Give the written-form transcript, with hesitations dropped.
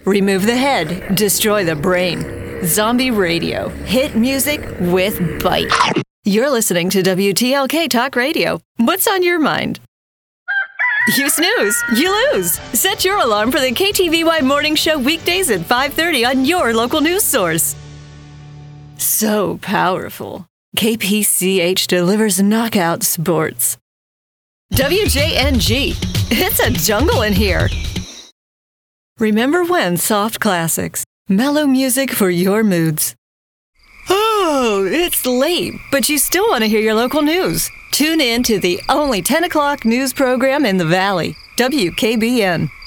Remove the head, destroy the brain. Zombie Radio. Hit music with bite. You're listening to WTLK Talk Radio. What's on your mind? You snooze, you lose. Set your alarm for the KTVY Morning Show weekdays at 5:30 on your local news source. So powerful. KPCH delivers knockout sports. WJNG. It's a jungle in here. Remember when soft classics, mellow music for your moods. Oh, it's late, but you still want to hear your local news. Tune in to the only 10 o'clock news program in the Valley, WKBN.